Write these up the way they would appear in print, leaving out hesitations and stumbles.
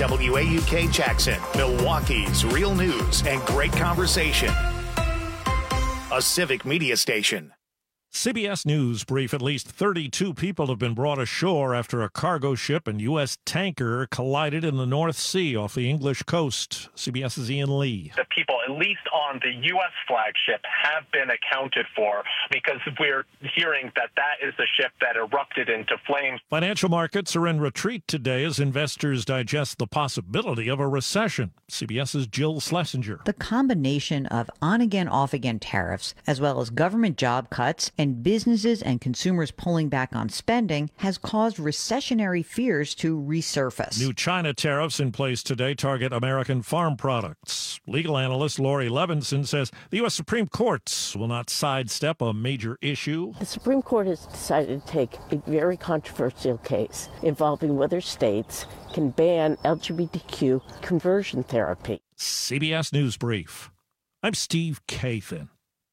WAUK Jackson, Milwaukee's real news and great conversation. A civic media station. CBS News brief. At least 32 people have been brought ashore after a cargo ship and U.S. tanker collided in the North Sea off the English coast. CBS's Ian Lee. The people, at least on the U.S. flagship, have been accounted for because we're hearing that is the ship that erupted into flames. Financial markets are in retreat today as investors digest the possibility of a recession. CBS's Jill Schlesinger. The combination of on-again, off-again tariffs, as well as government job cuts and businesses and consumers pulling back on spending, has caused recessionary fears to resurface. New China tariffs in place today target American farm products. Legal analyst Lori Levinson says the U.S. Supreme Court will not sidestep a major issue. The Supreme Court has decided to take a very controversial case involving whether states can ban LGBTQ conversion therapy. CBS News Brief. I'm Steve Kathan.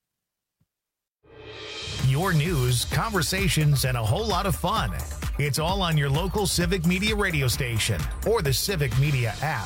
Your news, conversations, and a whole lot of fun. It's all on your local Civic Media radio station or the Civic Media app.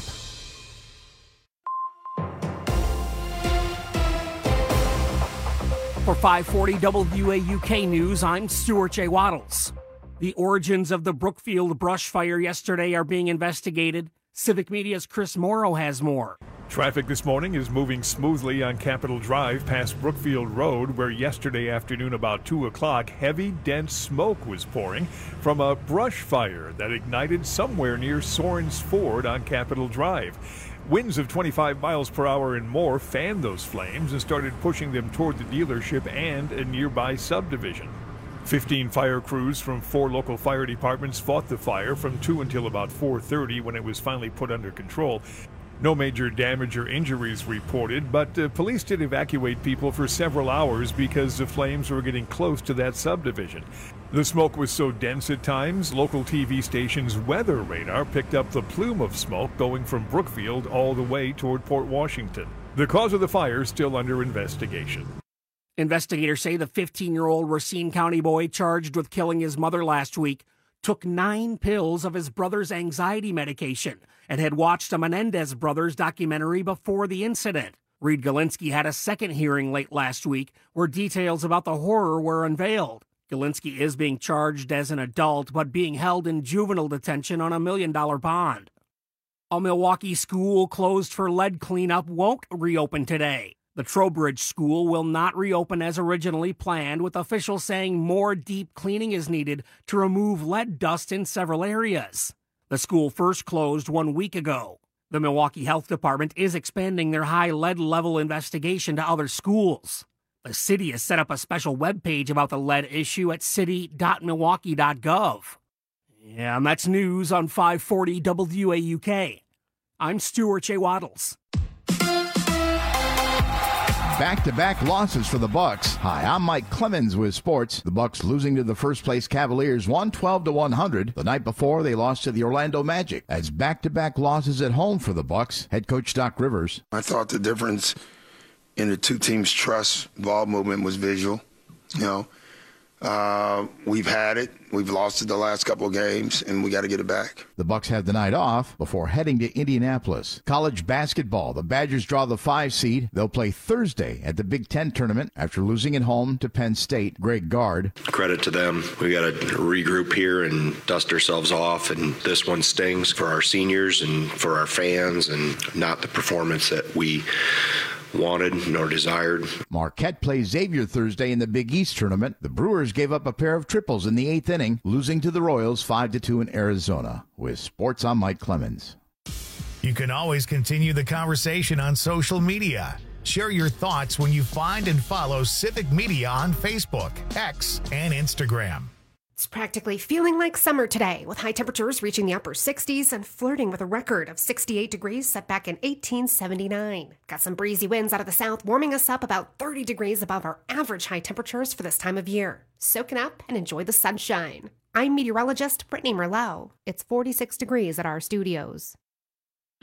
For 540 WAUK News, I'm Stuart J. Waddles. The origins of the Brookfield brush fire yesterday are being investigated. Civic Media's Chris Morrow has more. Traffic this morning is moving smoothly on Capitol Drive past Brookfield Road, where yesterday afternoon about 2 o'clock, heavy, dense smoke was pouring from a brush fire that ignited somewhere near Sorens Ford on Capitol Drive. Winds of 25 miles per hour and more fanned those flames and started pushing them toward the dealership and a nearby subdivision. 15 fire crews from 4 local fire departments fought the fire from 2 until about 4:30 when it was finally put under control. No major damage or injuries reported, but police did evacuate people for several hours because the flames were getting close to that subdivision. The smoke was so dense at times, local TV station's weather radar picked up the plume of smoke going from Brookfield all the way toward Port Washington. The cause of the fire is still under investigation. Investigators say the 15-year-old Racine County boy charged with killing his mother last week took 9 pills of his brother's anxiety medication and had watched a Menendez Brothers documentary before the incident. Reed Galinsky had a second hearing late last week where details about the horror were unveiled. Galinsky is being charged as an adult but being held in juvenile detention on a $1 million bond. A Milwaukee school closed for lead cleanup won't reopen today. The Trowbridge School will not reopen as originally planned, with officials saying more deep cleaning is needed to remove lead dust in several areas. The school first closed 1 week ago. The Milwaukee Health Department is expanding their high lead level investigation to other schools. The city has set up a special webpage about the lead issue at city.milwaukee.gov. Yeah, and that's news on 540 WAUK. I'm Stuart J. Waddles. Back-to-back losses for the Bucks. Hi, I'm Mike Clemens with sports. The Bucks losing to the first-place Cavaliers 112-100. The night before, they lost to the Orlando Magic. As back-to-back losses at home for the Bucks. Head coach Doc Rivers. I thought the difference in the two teams' trust ball movement was visual. We've had it. We've lost it the last couple of games, and we got to get it back. The Bucks have the night off before heading to Indianapolis. College basketball. The Badgers draw the 5 seed. They'll play Thursday at the Big Ten tournament after losing at home to Penn State. Greg Gard. Credit to them. We got to regroup here and dust ourselves off, and this one stings for our seniors and for our fans, and not the performance that we wanted nor desired. Marquette plays Xavier Thursday in the Big East tournament. The Brewers gave up a pair of triples in the 8th inning, losing to the Royals 5-2 in Arizona. With sports, I'm Mike Clemens. You can always continue the conversation on social media. Share your thoughts when you find and follow Civic Media on Facebook, X, and Instagram. It's practically feeling like summer today, with high temperatures reaching the upper 60s and flirting with a record of 68 degrees set back in 1879. Got some breezy winds out of the south, warming us up about 30 degrees above our average high temperatures for this time of year. Soak it up and enjoy the sunshine. I'm meteorologist Brittany Merlot. It's 46 degrees at our studios.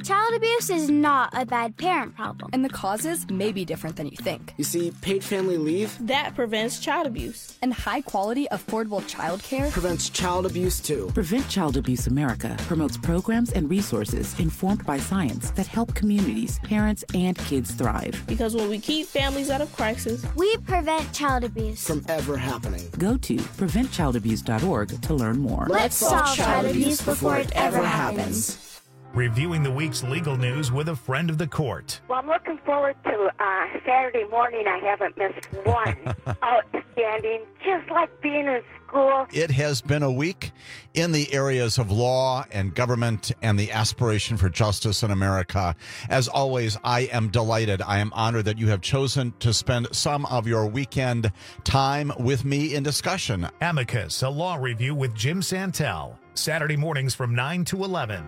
Child abuse is not a bad parent problem. And the causes may be different than you think. You see, paid family leave, that prevents child abuse. And high-quality, affordable child care prevents child abuse, too. Prevent Child Abuse America promotes programs and resources informed by science that help communities, parents, and kids thrive. Because when we keep families out of crisis, we prevent child abuse from ever happening. Go to preventchildabuse.org to learn more. Let's solve child abuse before it ever happens. Reviewing the week's legal news with a friend of the court. Well, I'm looking forward to Saturday morning. I haven't missed one. Outstanding, just like being in school. It has been a week in the areas of law and government and the aspiration for justice in America. As always, I am delighted. I am honored that you have chosen to spend some of your weekend time with me in discussion. Amicus, a law review with Jim Santel. Saturday mornings from 9 to 11.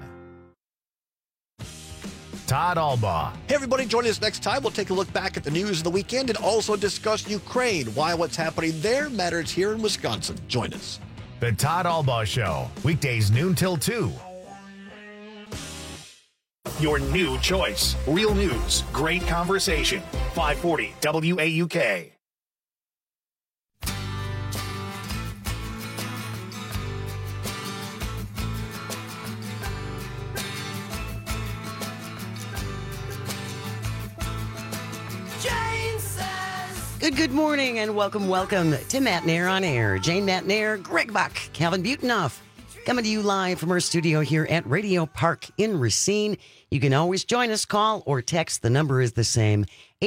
Todd Albaugh. Hey, everybody, join us next time. We'll take a look back at the news of the weekend and also discuss Ukraine, why what's happening there matters here in Wisconsin. Join us. The Todd Albaugh Show, weekdays noon till 2. Your new choice. Real news, great conversation. 540 WAUK. Good morning and welcome to Matt Nair on Air. Jane Matt Nair, Greg Buck, Calvin Butenoff, coming to you live from our studio here at Radio Park in Racine. You can always join us, call or text. The number is the same,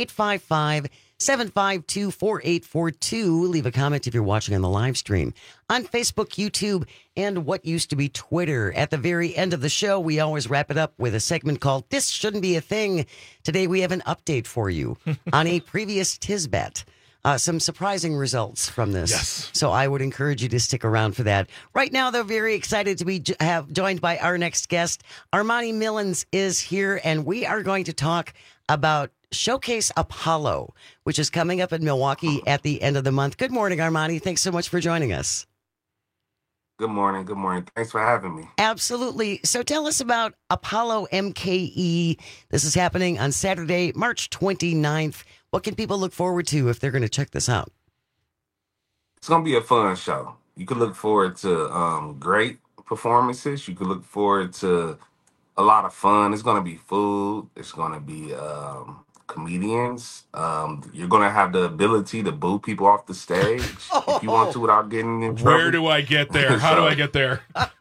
855-752-4842. Leave a comment if you're watching on the live stream on Facebook, YouTube, and what used to be Twitter. At the very end of the show, we always wrap it up with a segment called This Shouldn't Be a Thing. Today, we have an update for you on a previous Tisbet. Some surprising results from this. Yes. So I would encourage you to stick around for that. Right now, they're very excited to be joined by our next guest. Armani Millens is here, and we are going to talk about Showcase Apollo, which is coming up in Milwaukee at the end of the month. Good morning, Armani. Thanks so much for joining us. Good morning. Good morning. Thanks for having me. Absolutely. So tell us about Apollo MKE. This is happening on Saturday, March 29th. What can people look forward to if they're going to check this out? It's going to be a fun show. You could look forward to great performances. You could look forward to a lot of fun. It's going to be food. It's going to be comedians. You're going to have the ability to boo people off the stage if you want to without getting in trouble. Where do I get there? How do I get there?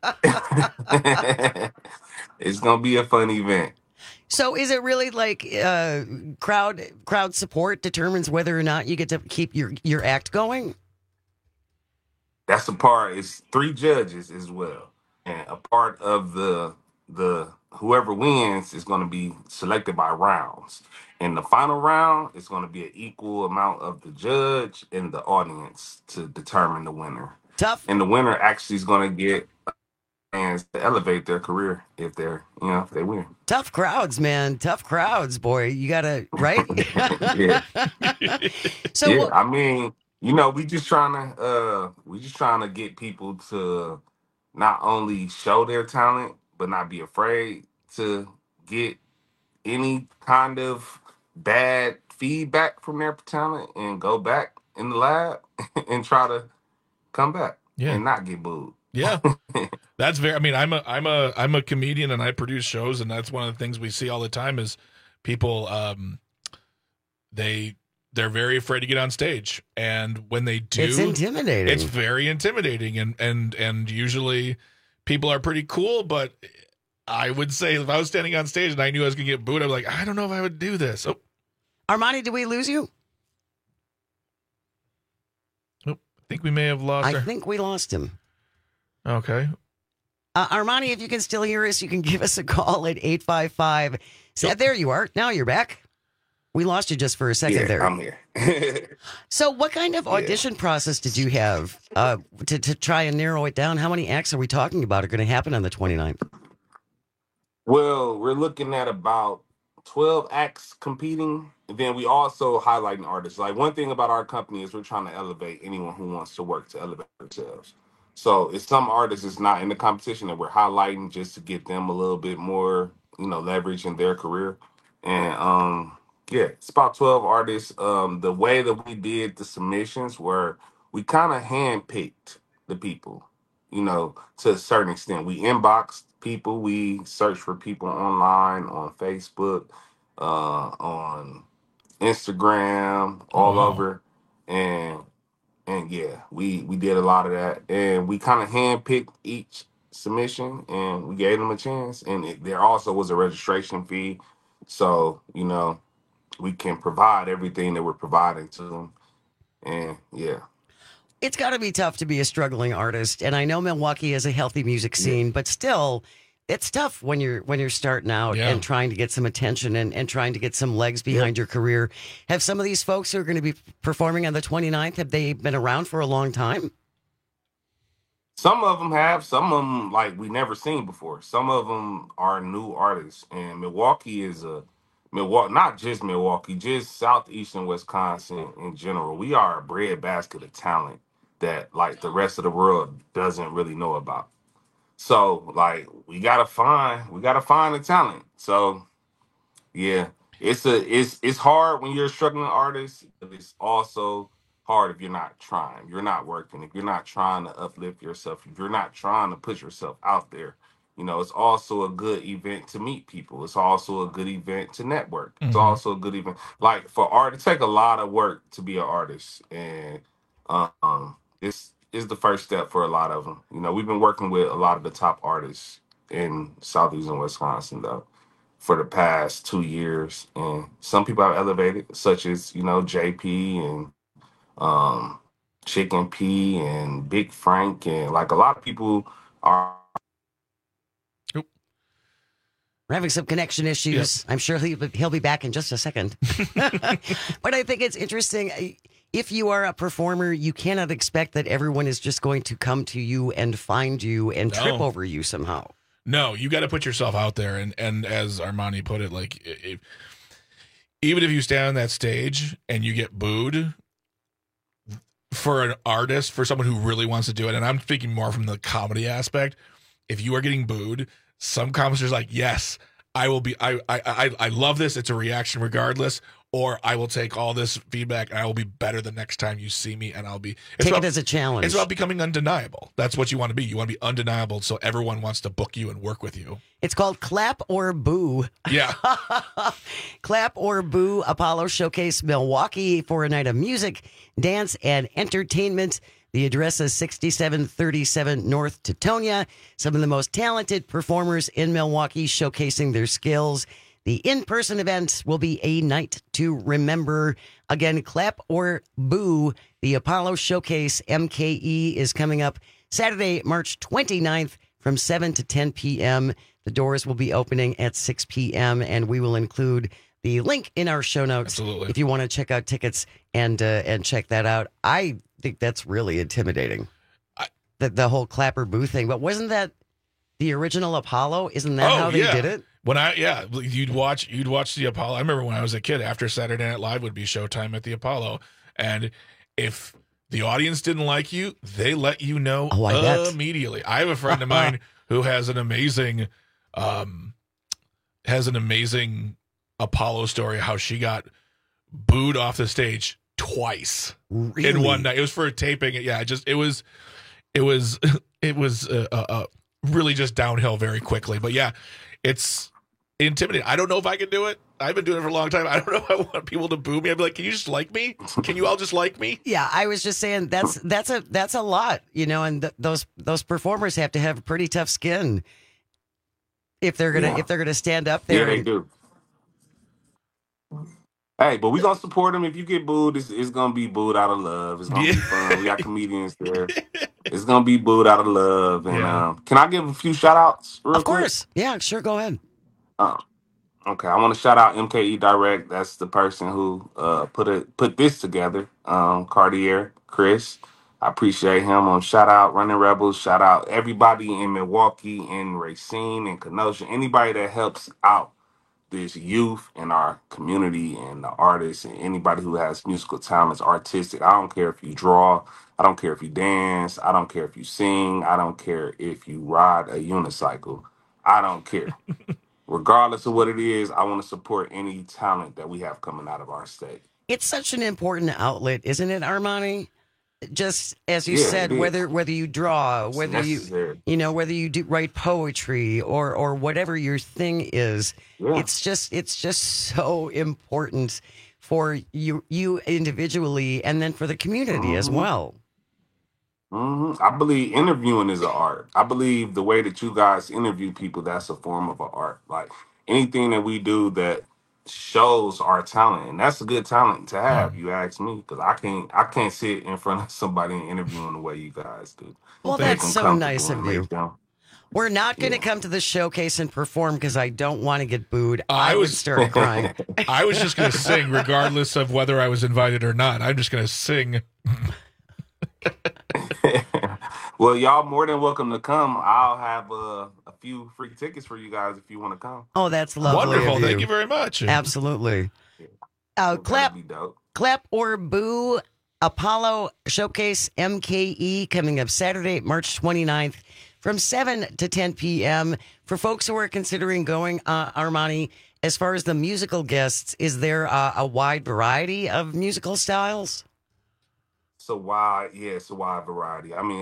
It's going to be a fun event. So is it really like crowd support determines whether or not you get to keep your act going? That's the part. It's 3 judges as well. And a part of the whoever wins is going to be selected by rounds. In the final round, it's going to be an equal amount of the judge and the audience to determine the winner. Tough. And the winner actually is going to get fans to elevate their career if they win. Tough crowds, man. Tough crowds, boy. You gotta, right? Yeah. So yeah, I mean, we just trying to get people to not only show their talent, but not be afraid to get any kind of bad feedback from their talent and go back in the lab and try to come back and not get booed. Yeah. That's very, I mean, I'm a comedian and I produce shows, and that's one of the things we see all the time is people, they're very afraid to get on stage. And when they do, it's intimidating. It's very intimidating. And usually people are pretty cool, but I would say if I was standing on stage and I knew I was going to get booed, I'd be like, I don't know if I would do this. Oh. Armani, did we lose you? I think we may have lost I think we lost him. Okay. Armani, if you can still hear us, you can give us a call at 855. There you are. Now you're back. We lost you just for a second there. I'm here. So what kind of audition process did you have to try and narrow it down? How many acts are we talking about are going to happen on the 29th? Well, we're looking at about 12 acts competing. And then we also highlighting artists. Like, one thing about our company is we're trying to elevate anyone who wants to work to elevate themselves. So if some artists is not in the competition that we're highlighting just to get them a little bit more, leverage in their career. And yeah, it's about 12 artists. The way that we did the submissions were we kind of handpicked the people, to a certain extent. We inboxed people, we searched for people online, on Facebook, on Instagram, all over. And yeah, we did a lot of that, and we kind of handpicked each submission, and we gave them a chance. And there also was a registration fee, so we can provide everything that we're providing to them. And yeah, It's got to be tough to be a struggling artist, and I know Milwaukee has a healthy music scene, but still, it's tough when you're starting out and trying to get some attention and trying to get some legs behind your career. Have some of these folks who are going to be performing on the 29th, have they been around for a long time? some of them have, some of them like we never seen before. Some of them are new artists, and Milwaukee is not just Milwaukee, just southeastern Wisconsin in general. We are a breadbasket of talent that like the rest of the world doesn't really know about. So like we gotta find the talent. So yeah, it's hard when you're a struggling artist, but it's also hard if you're not trying, you're not working, if you're not trying to uplift yourself, if you're not trying to put yourself out there. It's also a good event to meet people. It's also a good event to network. It's also a good event. Like for art, it take a lot of work to be an artist, and this is the first step for a lot of them. We've been working with a lot of the top artists in southeastern Wisconsin though for the past 2 years, and some people have elevated, such as JP and Chicken P and Big Frank, and like a lot of people are. We're having some connection issues. Yep. I'm sure he'll be back in just a second. But I think it's interesting. If you are a performer, you cannot expect that everyone is just going to come to you and find you and trip over you somehow. No, you got to put yourself out there. And as Armani put it, like, even if you stand on that stage and you get booed, for an artist, for someone who really wants to do it, and I'm thinking more from the comedy aspect, if you are getting booed, some comics are like, yes, I will be, I love this. It's a reaction regardless. Or I will take all this feedback and I will be better the next time you see me, and I'll be... Take it as a challenge. It's about becoming undeniable. That's what you want to be. You want to be undeniable so everyone wants to book you and work with you. It's called Clap or Boo. Yeah. Clap or Boo Apollo Showcase Milwaukee for a night of music, dance, and entertainment. The address is 6737 North Teutonia. Some of the most talented performers in Milwaukee showcasing their skills. The in-person event will be a night to remember. Again, Clap or Boo, the Apollo Showcase MKE is coming up Saturday, March 29th from 7 to 10 p.m. The doors will be opening at 6 p.m., and we will include the link in our show notes. Absolutely. If you want to check out tickets and check that out. I think that's really intimidating, the whole Clap or Boo thing. But wasn't that the original Apollo? Isn't that how they did it? You'd watch the Apollo. I remember when I was a kid, after Saturday Night Live would be showtime at the Apollo, and if the audience didn't like you, they let you know immediately. I have a friend of mine who has an amazing Apollo story, how she got booed off the stage twice in one night. It was for a taping. Yeah, it was really just downhill very quickly. But yeah, it's intimidating. I don't know if I can do it. I've been doing it for a long time. I don't know if I want people to boo me. I'd be like, can you just like me? Can you all just like me? Yeah, I was just saying that's a lot, and those performers have to have pretty tough skin if they're gonna stand up there. Yeah, they do. Hey, but we gonna support them. If you get booed, it's gonna be booed out of love. It's gonna be fun. We got comedians there. It's gonna be booed out of love. And can I give a few shout outs real quick? Of course. Yeah, sure, go ahead. Okay, I want to shout out MKE Direct. That's the person who put this together. Cartier, Chris. I appreciate him. Shout out Running Rebels. Shout out everybody in Milwaukee and Racine and Kenosha. Anybody that helps out this youth in our community and the artists and anybody who has musical talents, artistic. I don't care if you draw. I don't care if you dance. I don't care if you sing. I don't care if you ride a unicycle. I don't care. regardless of what it is, I want to support any talent that we have coming out of our state. It's such an important outlet, isn't it, Armani? Just as you Yeah, said, it is. whether you draw, It's whether necessary. whether you do write poetry or whatever your thing is, Yeah. it's just so important for you individually and then for the community as well. I believe interviewing is an art. I believe the way that you guys interview people, that's a form of an art. Like anything that we do that shows our talent, and that's a good talent to have. You ask me, because I can't sit in front of somebody and interview them the way you guys do. Well, Make that's them so comfortable nice of and make you. them- We're not going to come to the showcase and perform because I don't want to get booed. I would start crying. I was just going to sing regardless of whether I was invited or not. I'm just going to sing. Well, y'all more than welcome to come. I'll have a few free tickets for you guys if you want to come. Oh, that's lovely. Wonderful. of you. Thank you very much. Absolutely. Clap or boo. Apollo Showcase MKE coming up Saturday, March 29th from 7 to 10 p.m. For folks who are considering going, Armani, as far as the musical guests, is there a wide variety of musical styles? It's a wide variety. I mean,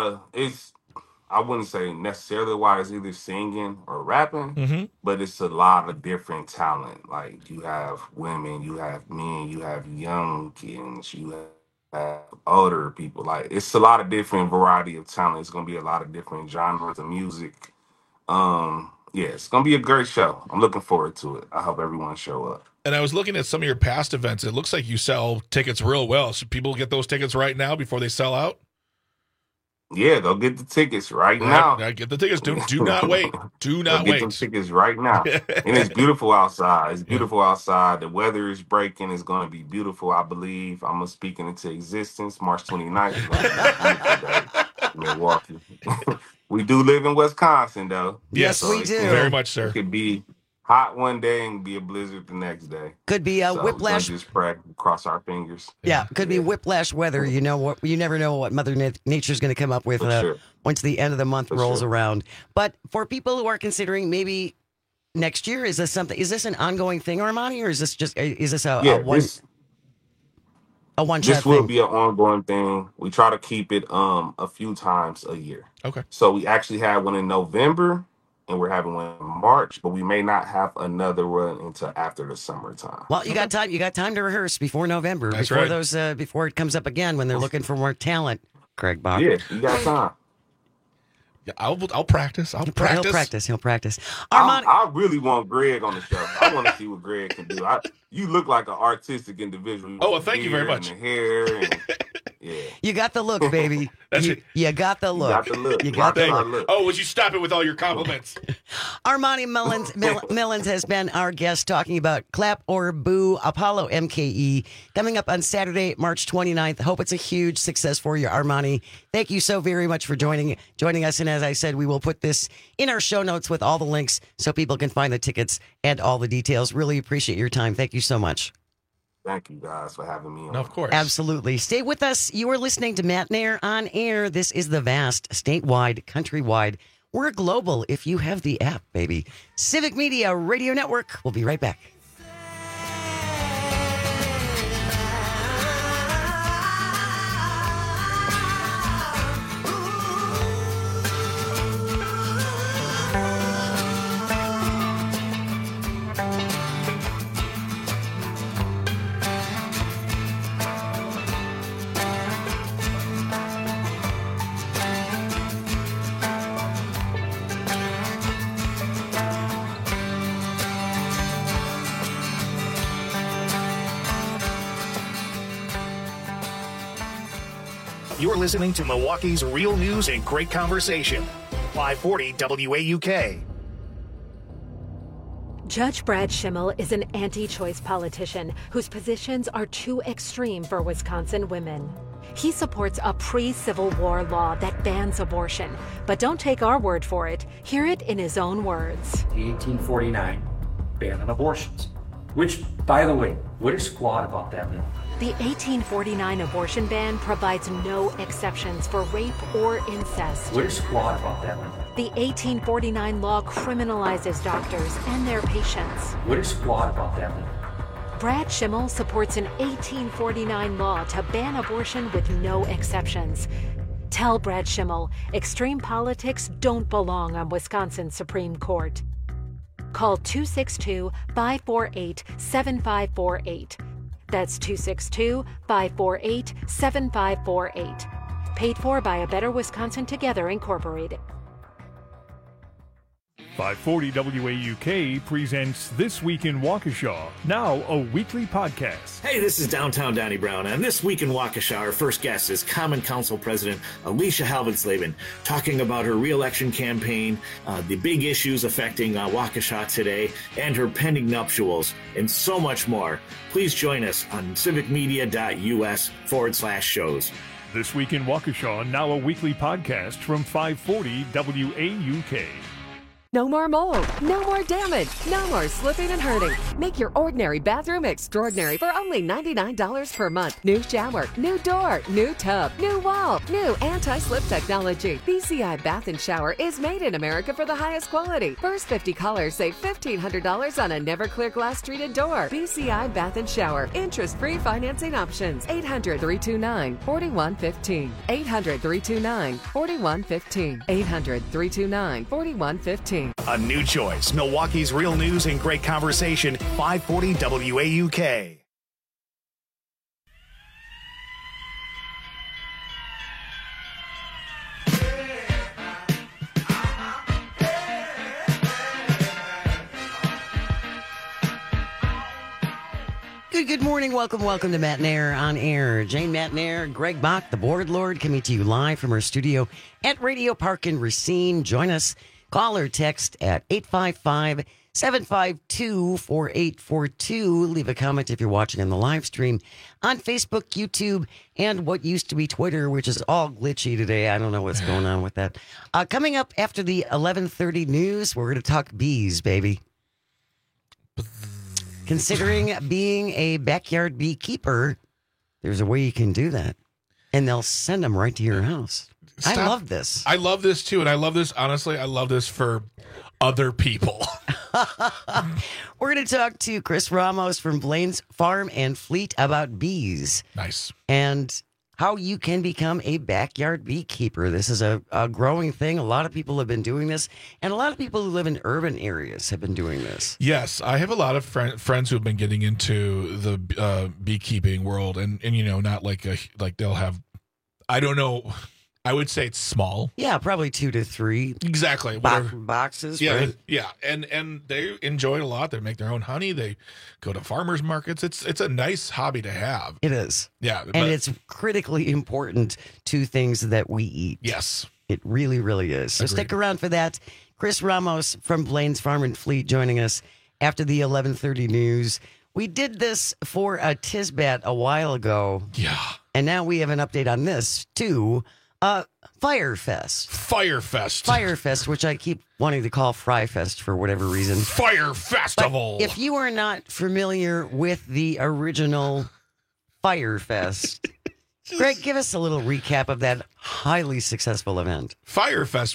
I wouldn't say necessarily why it's either singing or rapping, but it's a lot of different talent. Like you have women, you have men, you have young kids, you have older people. Like it's a lot of different variety of talent. It's gonna be a lot of different genres of music. It's gonna be a great show. I'm looking forward to it. I hope everyone show up. And I was looking at some of your past events. It looks like you sell tickets real well. Should people get those tickets right now before they sell out? Yeah, go get the tickets right now. Get the tickets. Do not wait. Do not Go wait. get them tickets right now. And it's beautiful outside. It's beautiful outside. The weather is breaking. It's going to be beautiful, I believe. I'm speaking into existence. March 29th is going to be a beautiful day in Milwaukee. We do live in Wisconsin, though. Yes, we do. Very much, sir. It could be hot one day and be a blizzard the next day. Could be a So whiplash. we're just pray, cross our fingers. Yeah, could be whiplash weather. You know what? You never know what Mother Nature's going to come up with sure. once the end of the month For rolls sure. around. But for people who are considering maybe next year, is this an ongoing thing, Armani, or is this a one This shot will thing? be an ongoing thing. We try to keep it a few times a year. Okay. So we actually had one in November and we're having one in March, but we may not have another one until after the summertime. Well, you got time. You got time to rehearse before November, That's before right. those, before it comes up again when they're looking for more talent. Craig Bach. Yeah, you got time. Yeah, I'll practice. I'll practice. He'll practice. I really want Greg on the show. I want to see what Greg can do. You look like an artistic individual. Oh, well, thank you very Beard much. And the hair and yeah. You got the look, baby. You got the look. got the look. You got the Rock look. star look. Oh, would you stop it with all your compliments? Armani Millens has been our guest talking about Clap or Boo Apollo MKE coming up on Saturday, March 29th. Hope it's a huge success for you, Armani. Thank you so very much for joining us. And as I said, we will put this in our show notes with all the links so people can find the tickets and all the details. Really appreciate your time. Thank you so much. Thank you guys for having me on. Of course. Absolutely. Stay with us. You are listening to Matt Nair on air. This is the vast, statewide, countrywide. We're global if you have the app, baby. Civic Media Radio Network. We'll be right back. You're listening to Milwaukee's Real News and Great Conversation. 540 WAUK. Judge Brad Schimmel is an anti-choice politician whose positions are too extreme for Wisconsin women. He supports a pre-Civil War law that bans abortion, but don't take our word for it. Hear it in his own words. The 1849 ban on abortions, which, by the way, what is flawed about that law? The 1849 abortion ban provides no exceptions for rape or incest. What is flawed about that one? The 1849 law criminalizes doctors and their patients. What is flawed about that one? Brad Schimmel supports an 1849 law to ban abortion with no exceptions. Tell Brad Schimmel extreme politics don't belong on Wisconsin Supreme Court. Call 262-548-7548. That's 262-548-7548. Paid for by A Better Wisconsin Together, Incorporated. 540 WAUK presents This Week in Waukesha, now a weekly podcast. Hey, this is Downtown Donnie Brown, and this week in Waukesha, our first guest is Common Council President Alicia Halvensleben, talking about her re-election campaign, the big issues affecting Waukesha today, and her pending nuptials, and so much more. Please join us on civicmedia.us/shows. This Week in Waukesha, now a weekly podcast from 540 WAUK. No more mold, no more damage, no more slipping and hurting. Make your ordinary bathroom extraordinary for only $99 per month. New shower, new door, new tub, new wall, new anti-slip technology. BCI Bath and Shower is made in America for the highest quality. First 50 callers save $1,500 on a never clear glass treated door. BCI Bath and Shower. Interest-free financing options. 800-329-4115. 800-329-4115. 800-329-4115. A new choice. Milwaukee's real news and great conversation. 540 WAUK. Good morning. Welcome to Matt Nair on Air. Jane Matt Nair, Greg Bach, the board lord, coming to you live from our studio at Radio Park in Racine. Join us. Call or text at 855-752-4842. Leave a comment if you're watching on the live stream on Facebook, YouTube, and what used to be Twitter, which is all glitchy today. I don't know what's going on with that. Coming up after the 11:30 news, we're going to talk bees, baby. Considering being a backyard beekeeper, there's a way you can do that. And they'll send them right to your house. Stop. I love this. I love this too. And I love this, honestly, I love this for other people. We're going to talk to Chris Ramos from Blaine's Farm and Fleet about bees. Nice. And how you can become a backyard beekeeper. This is a growing thing. A lot of people have been doing this. And a lot of people who live in urban areas have been doing this. Yes. I have a lot of friends who have been getting into the beekeeping world. And you know, not like they'll have, I don't know, I would say it's small. Yeah, probably 2 to 3. Exactly. Boxes. Yeah, right? yeah, and they enjoy it a lot. They make their own honey. They go to farmers markets. It's a nice hobby to have. It is. Yeah, and it's critically important to things that we eat. Yes, it really, really is. So stick around for that. Chris Ramos from Blaine's Farm and Fleet joining us after the 11:30 news. We did this for a Tisbat a while ago. Yeah, and now we have an update on this too. Firefest, which I keep wanting to call Fryfest for whatever reason. Fire Festival. But if you are not familiar with the original Firefest, Greg, give us a little recap of that highly successful event. Firefest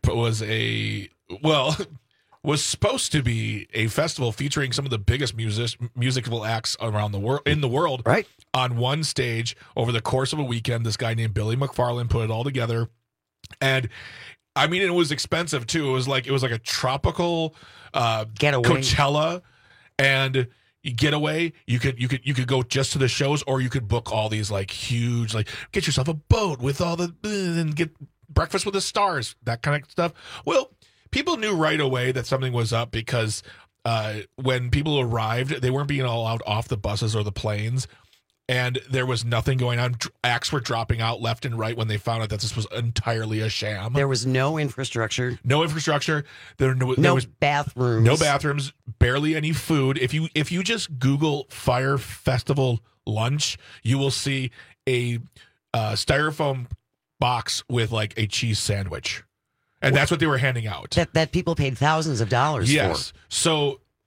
was supposed to be a festival featuring some of the biggest musical acts around the world right, on one stage over the course of a weekend. This guy named Billy McFarland put it all together, and I mean, it was expensive too. It was like a tropical getaway Coachella, and getaway. You could go just to the shows, or you could book all these like huge, like get yourself a boat with all the and get breakfast with the stars, that kind of stuff. Well, people knew right away that something was up because when people arrived, they weren't being allowed off the buses or the planes, and there was nothing going on. Acts were dropping out left and right when they found out that this was entirely a sham. There was no infrastructure. There was bathrooms. No bathrooms. Barely any food. If you just Google Fire Festival lunch, you will see a styrofoam box with like a cheese sandwich. And that's what they were handing out. That people paid thousands of dollars for. So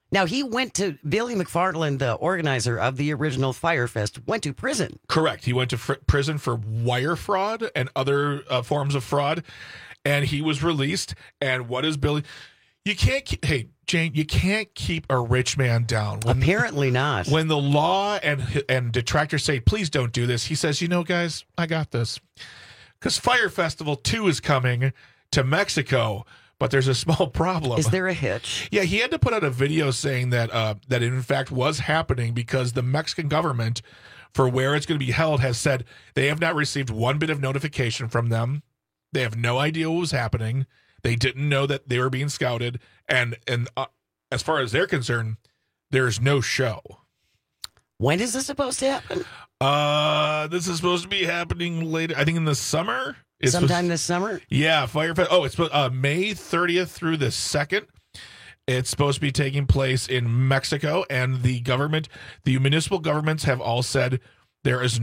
Now, Billy McFarland, the organizer of the original Firefest, went to prison. Correct. He went to prison for wire fraud and other forms of fraud, and he was released. And what is Billy? You can't hey, Jane, you can't keep a rich man down. Apparently not. When the law and detractors say, please don't do this, he says, guys, I got this. Because Fire Festival 2 is coming to Mexico. But there's a small problem. Is there a hitch? Yeah, he had to put out a video saying that that it in fact was happening because the Mexican government, for where it's going to be held, has said they have not received one bit of notification from them. They have no idea what was happening. They didn't know that they were being scouted. And as far as they're concerned, there's no show. When is this supposed to happen? This is supposed to be happening later, I think in the summer. Sometime this summer? Yeah, Firefest. Oh, it's May 30th through the 2nd. It's supposed to be taking place in Mexico, and the municipal governments have all said there are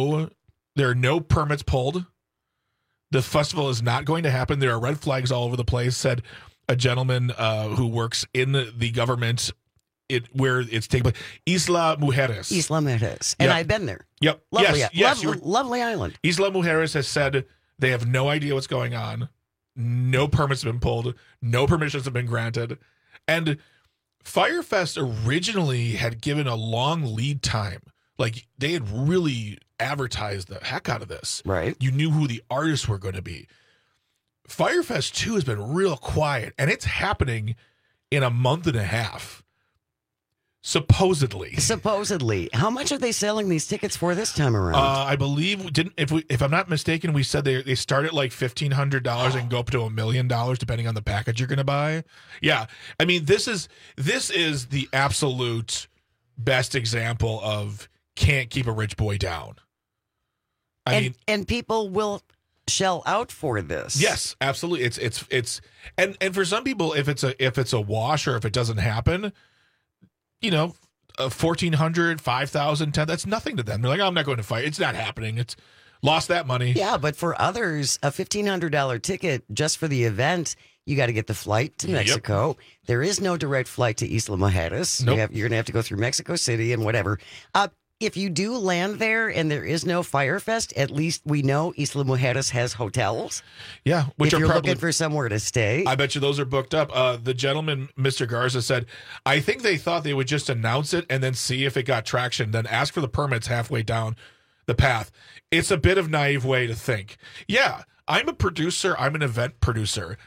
no permits pulled. The festival is not going to happen. There are red flags all over the place, said a gentleman who works in the government where it's taking place. Isla Mujeres. Isla Mujeres. And I've been there. Yep. Lovely island. Isla Mujeres has said they have no idea what's going on. No permits have been pulled. No permissions have been granted. And Firefest originally had given a long lead time. Like, they had really advertised the heck out of this. Right. You knew who the artists were going to be. Firefest 2 has been real quiet, and it's happening in a month and a half. Supposedly. How much are they selling these tickets for this time around? I believe if I'm not mistaken, we said they start at like $1,500 and go up to $1 million depending on the package you're going to buy. Yeah, I mean this is the absolute best example of can't keep a rich boy down. And people will shell out for this. Yes, absolutely. It's and for some people, if it's a wash or if it doesn't happen. $1,400, $5,000, $10,000, that's nothing to them. They're like, I'm not going to fight. It's not happening. It's lost that money. Yeah, but for others, a $1,500 ticket just for the event, you got to get the flight to Mexico. Yep. There is no direct flight to Isla Mujeres. Nope. You're going to have to go through Mexico City and whatever. If you do land there and there is no Firefest, at least we know Isla Mujeres has hotels. Yeah, which if are you're probably looking for somewhere to stay. I bet you those are booked up. The gentleman, Mr. Garza, said, I think they thought they would just announce it and then see if it got traction, then ask for the permits halfway down the path. It's a bit of naive way to think. Yeah, I'm a producer. I'm an event producer.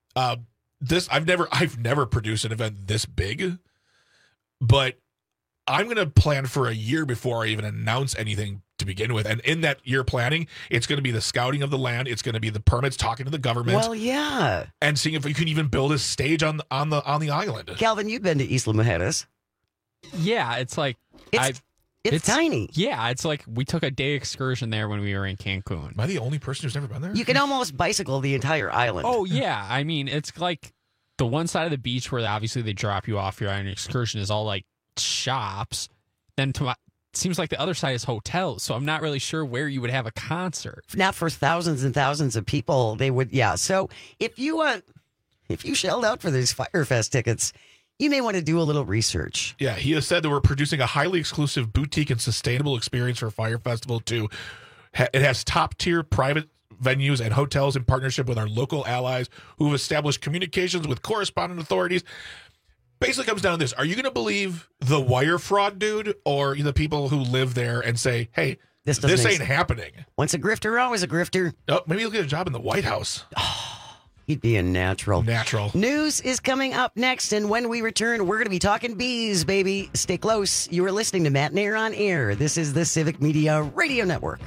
I've never produced an event this big, but I'm going to plan for a year before I even announce anything to begin with. And in that year planning, it's going to be the scouting of the land. It's going to be the permits, talking to the government. Well, yeah. And seeing if you can even build a stage on the island. Calvin, you've been to Isla Mujeres. Yeah, it's like... It's tiny. Yeah, it's like we took a day excursion there when we were in Cancun. Am I the only person who's never been there? You can almost bicycle the entire island. Oh, yeah. I mean, it's like the one side of the beach where obviously they drop you off your island excursion is all like shops. Then seems like the other side is hotels, so I'm not really sure where you would have a concert. Not for thousands and thousands of people. They would, yeah. So if you shelled out for these Firefest tickets, you may want to do a little research. Yeah, he has said that we're producing a highly exclusive boutique and sustainable experience for Fire Festival 2. It has top-tier private venues and hotels in partnership with our local allies who have established communications with correspondent authorities. Basically comes down to this. Are you going to believe the wire fraud dude or the people who live there and say, hey, this ain't happening? Once a grifter, always a grifter. Oh, maybe he'll get a job in the White House. He'd be a natural. Natural. News is coming up next, and when we return, we're going to be talking bees, baby. Stay close. You are listening to Matt Nair on Air. This is the Civic Media Radio Network.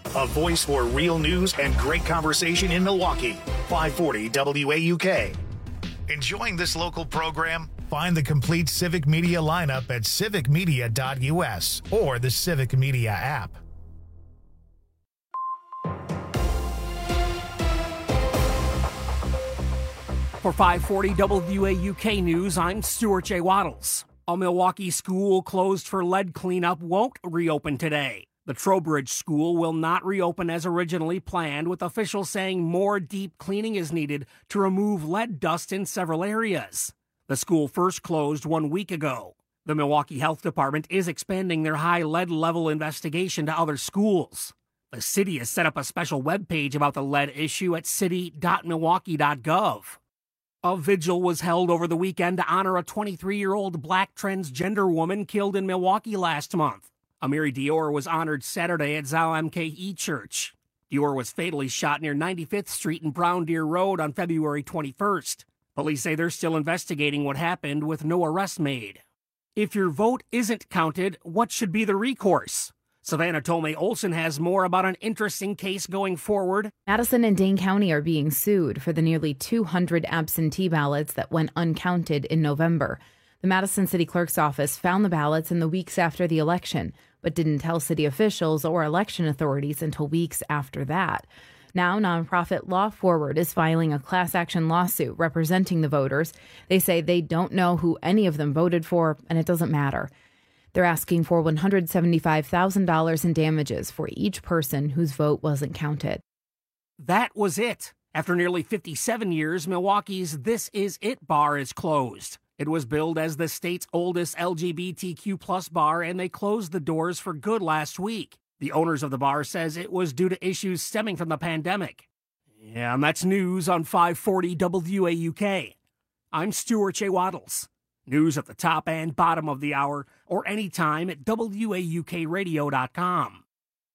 a voice for real news and great conversation in Milwaukee. 540 WAUK. Enjoying this local program? Find the complete Civic Media lineup at civicmedia.us or the Civic Media app. For 540 WAUK News, I'm Stuart J. Waddles. A Milwaukee school closed for lead cleanup won't reopen today. The Trowbridge School will not reopen as originally planned, with officials saying more deep cleaning is needed to remove lead dust in several areas. The school first closed 1 week ago. The Milwaukee Health Department is expanding their high lead level investigation to other schools. The city has set up a special webpage about the lead issue at city.milwaukee.gov. A vigil was held over the weekend to honor a 23-year-old black transgender woman killed in Milwaukee last month. Amiri Dior was honored Saturday at Zal MKE Church. Dior was fatally shot near 95th Street and Brown Deer Road on February 21st. Police say they're still investigating what happened with no arrest made. If your vote isn't counted, what should be the recourse? Savannah Tomei Olson has more about an interesting case going forward. Madison and Dane County are being sued for the nearly 200 absentee ballots that went uncounted in November. The Madison City Clerk's office found the ballots in the weeks after the election, but didn't tell city officials or election authorities until weeks after that. Now, nonprofit Law Forward is filing a class action lawsuit representing the voters. They say they don't know who any of them voted for, and it doesn't matter. They're asking for $175,000 in damages for each person whose vote wasn't counted. That was it. After nearly 57 years, Milwaukee's This Is It bar is closed. It was billed as the state's oldest LGBTQ+ bar, and they closed the doors for good last week. The owners of the bar says it was due to issues stemming from the pandemic. Yeah, and that's news on 540 WAUK. I'm Stuart J. Waddles. News at the top and bottom of the hour, or anytime at WAUKradio.com.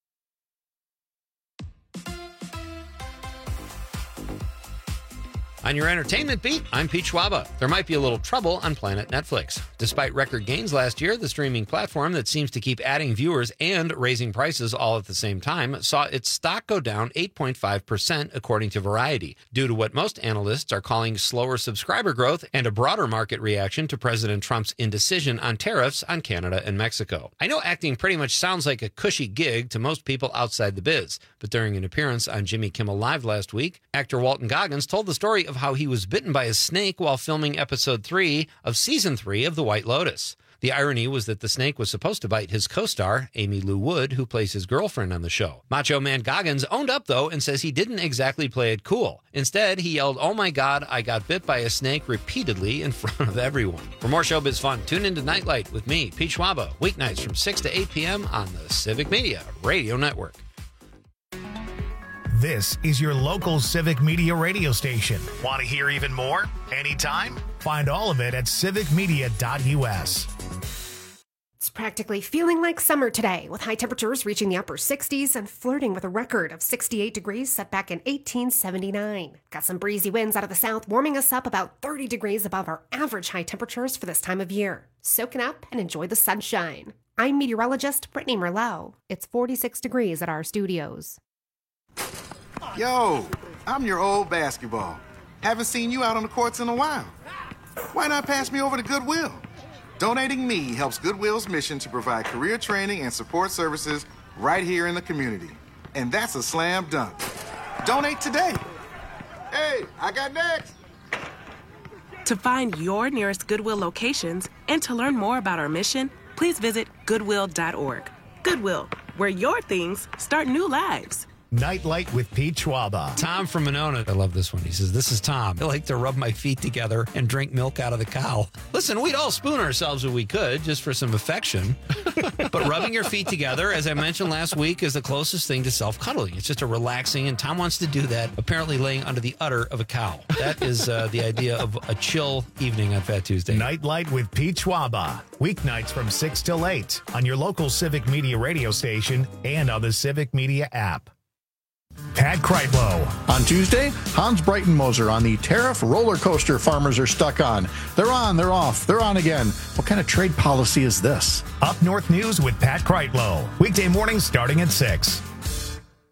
On your entertainment beat, I'm Pete Schwaba. There might be a little trouble on Planet Netflix. Despite record gains last year, the streaming platform that seems to keep adding viewers and raising prices all at the same time saw its stock go down 8.5%, according to Variety, due to what most analysts are calling slower subscriber growth and a broader market reaction to President Trump's indecision on tariffs on Canada and Mexico. I know acting pretty much sounds like a cushy gig to most people outside the biz, but during an appearance on Jimmy Kimmel Live last week, actor Walton Goggins told the story of how he was bitten by a snake while filming episode 3 of season 3 of The White Lotus. The irony was that the snake was supposed to bite his co-star, Amy Lou Wood, who plays his girlfriend on the show. Macho Man Goggins owned up, though, and says he didn't exactly play it cool. Instead, he yelled, "Oh my God, I got bit by a snake," repeatedly in front of everyone. For more showbiz fun, tune into Nightlight with me, Pete Schwaba, weeknights from 6 to 8 p.m. on the Civic Media Radio Network. This is your local Civic Media radio station. Want to hear even more? Anytime? Find all of it at civicmedia.us. It's practically feeling like summer today, with high temperatures reaching the upper 60s and flirting with a record of 68 degrees set back in 1879. Got some breezy winds out of the south, warming us up about 30 degrees above our average high temperatures for this time of year. Soak it up and enjoy the sunshine. I'm meteorologist Brittany Merlot. It's 46 degrees at our studios. Yo, I'm your old basketball. Haven't seen you out on the courts in a while. Why not pass me over to Goodwill? Donating me helps Goodwill's mission to provide career training and support services right here in the community. And that's a slam dunk. Donate today. Hey, I got next. To find your nearest Goodwill locations and to learn more about our mission, please visit goodwill.org. Goodwill, where your things start new lives. Nightlight with Pete Schwaba. Tom from Monona. I love this one. He says, "This is Tom. I like to rub my feet together and drink milk out of the cow." Listen, we'd all spoon ourselves if we could, just for some affection. But rubbing your feet together, as I mentioned last week, is the closest thing to self-cuddling. It's just a relaxing, and Tom wants to do that, apparently laying under the udder of a cow. That is the idea of a chill evening on Fat Tuesday. Nightlight with Pete Schwaba. Weeknights from 6 till 8 on your local Civic Media radio station and on the Civic Media app. Pat Kreitlow. On Tuesday, Hans Breitenmoser on the tariff roller coaster farmers are stuck on. They're on, they're off, they're on again. What kind of trade policy is this? Up North News with Pat Kreitlow. Weekday mornings starting at 6.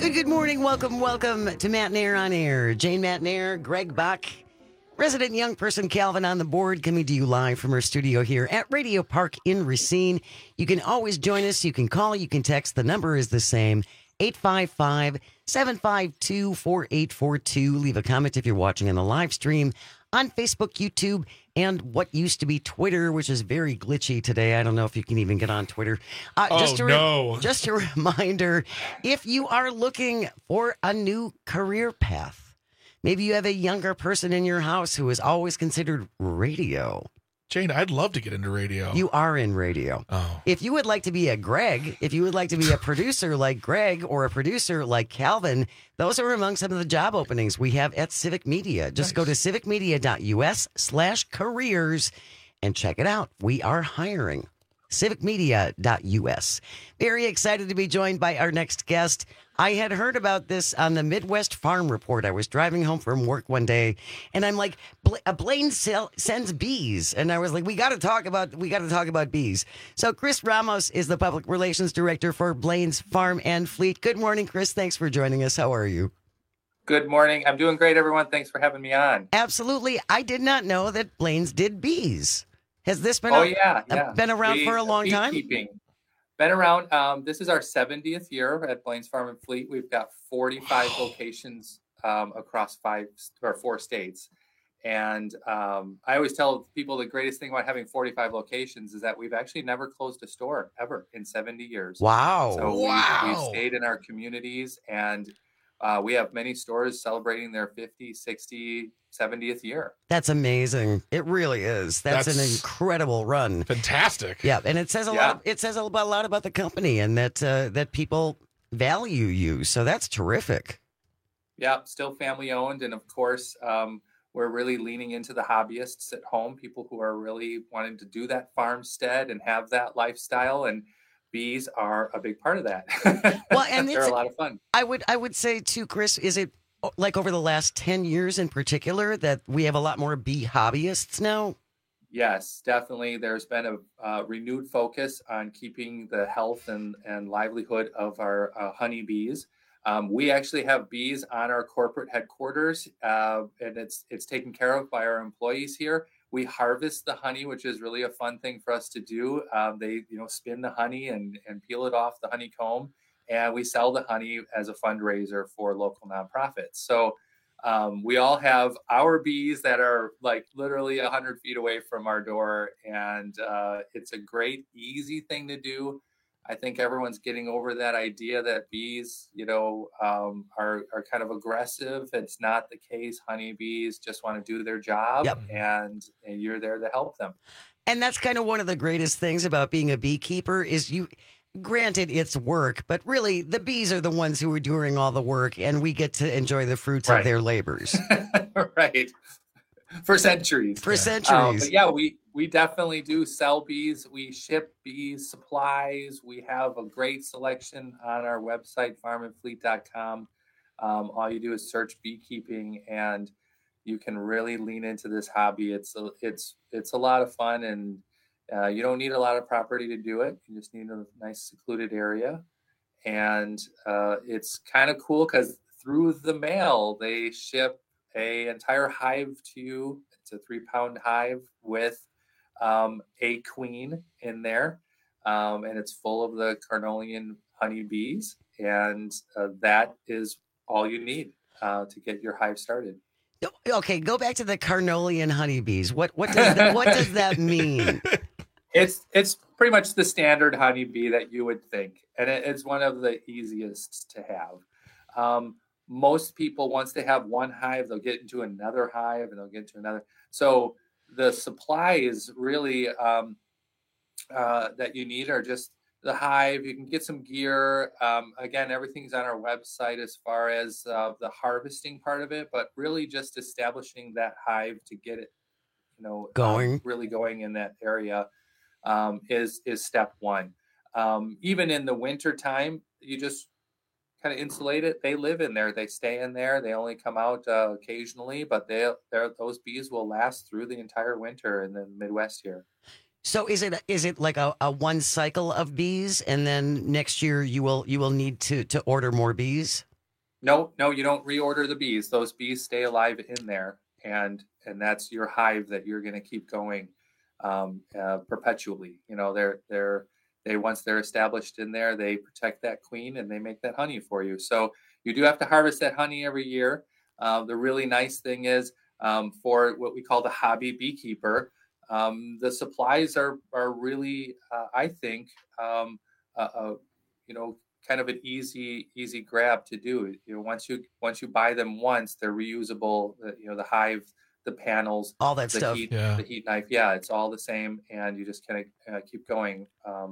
Good morning. Welcome to Matt Nair on Air. Jane Matt Nair, Greg Buck, resident young person Calvin on the board, coming to you live from our studio here at Radio Park in Racine. You can always join us. You can call, you can text. The number is the same, 855-752-4842. Leave a comment if you're watching on the live stream on Facebook, YouTube, and what used to be Twitter, which is very glitchy today. I don't know if you can even get on Twitter. Just a reminder, if you are looking for a new career path, maybe you have a younger person in your house who has always considered radio. Jane, I'd love to get into radio. You are in radio. Oh. If you would like to be a Greg, if you would like to be a producer like Greg or a producer like Calvin, those are among some of the job openings we have at Civic Media. Just go to civicmedia.us/careers and check it out. We are hiring. civicmedia.us. Very excited to be joined by our next guest. I had heard about this on the Midwest Farm Report. I was driving home from work one day, and I'm like, Blaine sends bees, and I was like, we got to talk about bees. So Chris Ramos is the public relations director for Blaine's Farm and Fleet. Good morning, Chris. Thanks for joining us. How are you? Good morning. I'm doing great, everyone. Thanks for having me on. Absolutely. I did not know that Blaine's did bees. Has this been been around for a long time? Been around. This is our 70th year at Blaine's Farm and Fleet. We've got 45 locations across 4 states. And I always tell people the greatest thing about having 45 locations is that we've actually never closed a store ever in 70 years. Wow. So we've stayed in our communities, and we have many stores celebrating their 50, 60, 70th year. That's amazing. It really is. That's an incredible run. Fantastic. Yeah, and it says a lot. It says a lot about the company, and that people value you. So that's terrific. Yeah, still family owned, and of course, we're really leaning into the hobbyists at home, people who are really wanting to do that farmstead and have that lifestyle, and bees are a big part of that. Well, and they're a lot of fun. I would say too, Chris, is it like over the last 10 years in particular that we have a lot more bee hobbyists now? Yes, definitely. There's been a renewed focus on keeping the health and livelihood of our honeybees. We actually have bees on our corporate headquarters, and it's taken care of by our employees here. We harvest the honey, which is really a fun thing for us to do. They spin the honey and peel it off the honeycomb, and we sell the honey as a fundraiser for local nonprofits. So we all have our bees that are like literally 100 feet away from our door, and it's a great, easy thing to do. I think everyone's getting over that idea that bees, are kind of aggressive. It's not the case. Honeybees just want to do their job, and you're there to help them. And that's kind of one of the greatest things about being a beekeeper is granted, it's work, but really the bees are the ones who are doing all the work, and we get to enjoy the fruits of their labors. Right. For centuries. But yeah, we definitely do sell bees. We ship bees supplies. We have a great selection on our website, farmandfleet.com. All you do is search beekeeping, and you can really lean into this hobby. It's a lot of fun, and you don't need a lot of property to do it. You just need a nice secluded area. And it's kind of cool because through the mail, they ship an entire hive to you. It's a 3-pound hive with a queen in there. And it's full of the Carniolan honeybees. And that is all you need to get your hive started. Okay, go back to the Carniolan honeybees. What does that mean? It's pretty much the standard honeybee that you would think, and it's one of the easiest to have. Most people, once they have one hive, they'll get into another hive, and they'll get into another. So the supplies really that you need are just the hive. You can get some gear. Again, everything's on our website as far as the harvesting part of it, but really just establishing that hive to get it, really going in that area. Is step one. Even in the winter time, you just kind of insulate it. They live in there. They stay in there. They only come out occasionally, but those bees will last through the entire winter in the Midwest here. So is it like a one cycle of bees, and then next year you will need to order more bees? No, you don't reorder the bees. Those bees stay alive in there, and that's your hive that you're going to keep going perpetually. You know, they once they're established in there, they protect that queen and they make that honey for you. So you do have to harvest that honey every year. The really nice thing is for what we call the hobby beekeeper, the supplies are really, I think, kind of an easy grab to do. You know, once you buy them once, they're reusable. The hive, the panels, all that stuff, the heat knife, it's all the same, and you just kind of keep going.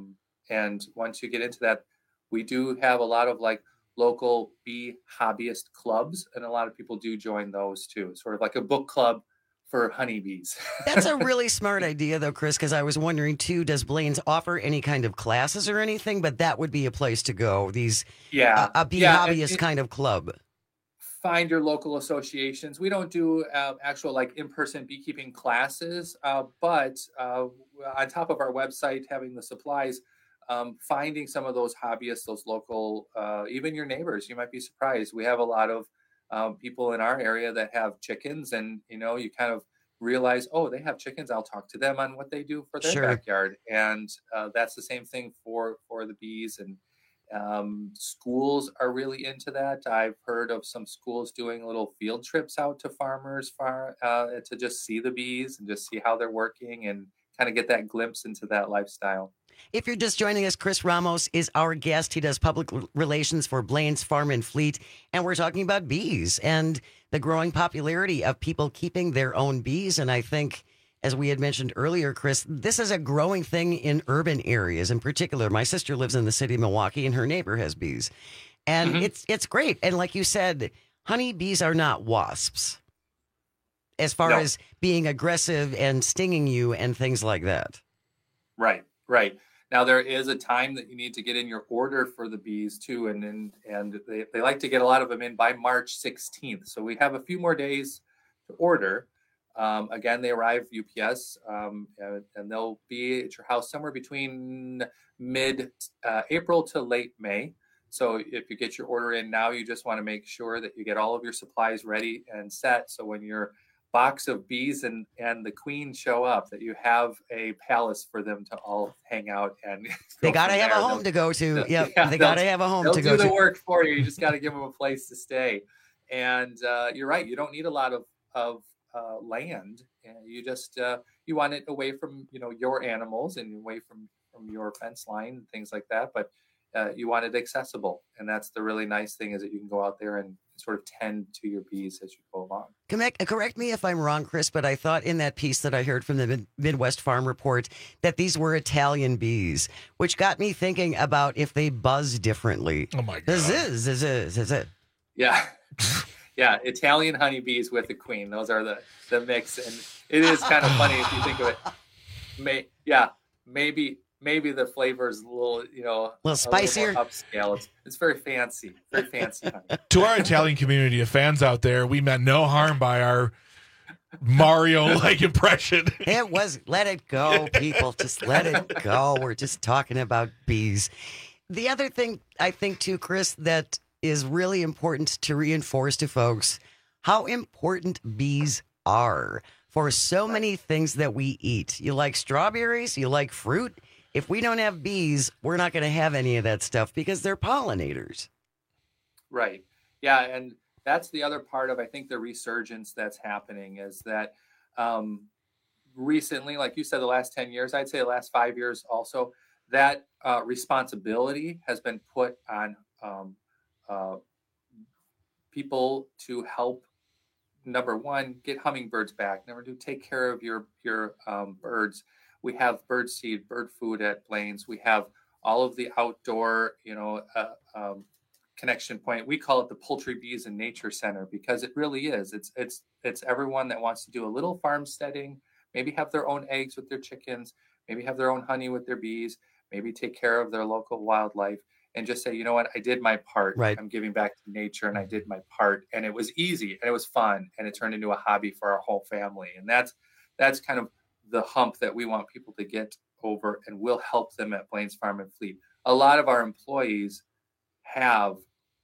And once you get into that, we do have a lot of like local bee hobbyist clubs, and a lot of people do join those too. Sort of like a book club for honeybees. That's a really smart idea, though, Chris, because I was wondering, too, does Blaine's offer any kind of classes or anything? But that would be a place to go, a bee hobbyist kind of club. Find your local associations. We don't do actual like in-person beekeeping classes, but on top of our website, having the supplies, finding some of those hobbyists, those local, even your neighbors, you might be surprised. We have a lot of people in our area that have chickens, and you kind of realize, oh, they have chickens. I'll talk to them on what they do for their backyard, and that's the same thing for the bees. And schools are really into that. I've heard of some schools doing little field trips out to farmers to just see the bees and just see how they're working and kind of get that glimpse into that lifestyle. If you're just joining us, Chris Ramos is our guest. He does public relations for Blaine's Farm and Fleet, and we're talking about bees and the growing popularity of people keeping their own bees. And I think, as we had mentioned earlier, Chris, this is a growing thing in urban areas in particular. My sister lives in the city of Milwaukee, and her neighbor has bees. And it's great. And like you said, honeybees are not wasps as far as being aggressive and stinging you and things like that. Right. Now, there is a time that you need to get in your order for the bees, too, and they like to get a lot of them in by March 16th. So we have a few more days to order. Again, they arrive UPS, and they'll be at your house somewhere between mid-April to late May. So if you get your order in now, you just want to make sure that you get all of your supplies ready and set. So when your box of bees and the queen show up, that you have a palace for them to all hang out and they got to have a home to go to. They got to have a home to go to. They'll do the work for you. You just got to give them a place to stay. And you're right. You don't need a lot of land. You just you want it away from your animals and away from your fence line and things like that. But you want it accessible, and that's the really nice thing, is that you can go out there and sort of tend to your bees as you go along. Correct me if I'm wrong, Chris, but I thought in that piece that I heard from the Midwest Farm Report that these were Italian bees, which got me thinking about if they buzz differently. Oh my God! This is. Yeah. Yeah, Italian honeybees with the queen. Those are the mix, and it is kind of funny if you think of it. Maybe the flavor is a little, a little spicier, a little more upscale. It's very fancy honey. To our Italian community of fans out there, we meant no harm by our Mario-like impression. It was, let it go, people. Just let it go. We're just talking about bees. The other thing I think too, Chris, that is really important to reinforce to folks how important bees are for so many things that we eat. You like strawberries, you like fruit. If we don't have bees, we're not going to have any of that stuff because they're pollinators. Right. Yeah. And that's the other part of, I think, the resurgence that's happening is that recently, like you said, the last 10 years, I'd say the last 5 years also, that responsibility has been put on people to help, number one, get hummingbirds back. Number two, take care of your birds. We have bird seed, bird food at Blaine's. We have all of the outdoor, connection point. We call it the Poultry Bees and Nature Center because it really is. It's everyone that wants to do a little farmsteading, maybe have their own eggs with their chickens, maybe have their own honey with their bees, maybe take care of their local wildlife, and just say, you know what, I did my part. Right. I'm giving back to nature, and I did my part, and it was easy, and it was fun, and it turned into a hobby for our whole family. And that's kind of the hump that we want people to get over, and we'll help them at Blaine's Farm and Fleet. A lot of our employees have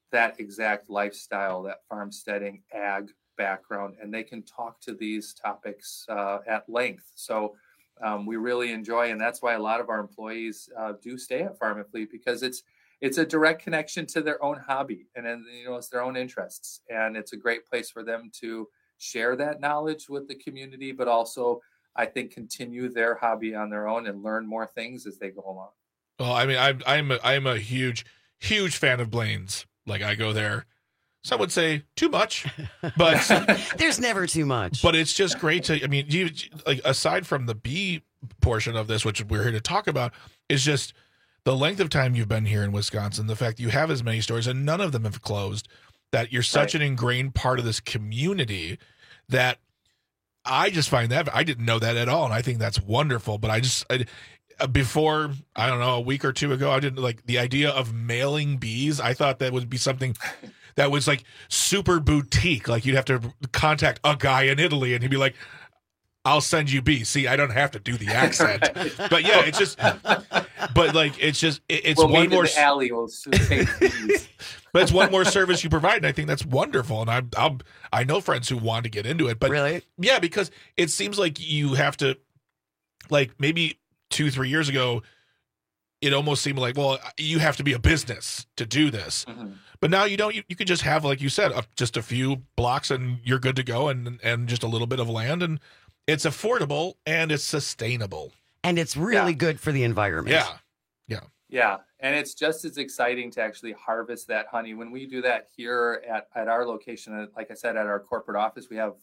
that exact lifestyle, that farmsteading ag background, and they can talk to these topics at length. So we really enjoy, and that's why a lot of our employees do stay at Farm and Fleet, because it's a direct connection to their own hobby, and then, it's their own interests, and it's a great place for them to share that knowledge with the community, but also, I think, continue their hobby on their own and learn more things as they go along. Well, I mean, I'm a huge fan of Blaine's. Like, I go there. Some would say too much, but there's never too much. But it's just great to. I mean, like, aside from the bee portion of this, which we're here to talk about, is just the length of time you've been here in Wisconsin. The fact you have as many stores and none of them have closed. That you're such an ingrained part of this community that I just find that I didn't know that at all, and I think that's wonderful. But before, I don't know, a week or two ago, I didn't like the idea of mailing bees. I thought that would be something that was like super boutique. Like, you'd have to contact a guy in Italy and he'd be like, I'll send you bees. See, I don't have to do the accent. But yeah, it's just, but like, it's just, it's one more. The alley will take bees. But it's one more service you provide, and I think that's wonderful. And I know friends who want to get into it, but really, yeah, because it seems like you have to, like, maybe 2-3 years ago, it almost seemed like, well, you have to be a business to do this. Mm-hmm. But now you don't. You could just have, like you said, just a few blocks and you're good to go, and just a little bit of land, and it's affordable and it's sustainable. And it's really good for the environment. Yeah. Yeah. And it's just as exciting to actually harvest that honey. When we do that here at our location, like I said, at our corporate office, we have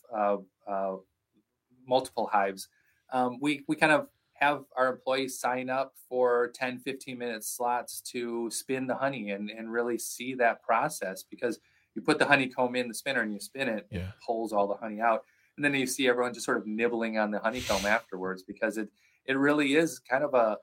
multiple hives. We kind of have our employees sign up for 10, 15-minute slots to spin the honey and really see that process, because you put the honeycomb in the spinner and you spin it, it pulls all the honey out. And then you see everyone just sort of nibbling on the honeycomb afterwards, because it really is kind of a,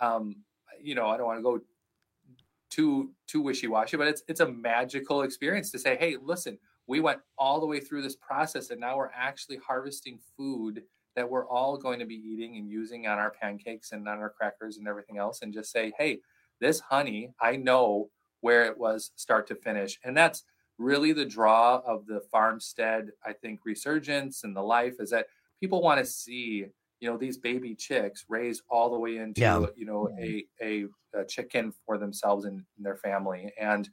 I don't want to go too wishy-washy, but it's a magical experience to say, hey, listen, we went all the way through this process and now we're actually harvesting food that we're all going to be eating and using on our pancakes and on our crackers and everything else, and just say, hey, this honey, I know where it was start to finish. And that's really the draw of the farmstead, I think, resurgence and the life, is that people want to see, these baby chicks raised all the way into, a chicken for themselves and their family. And,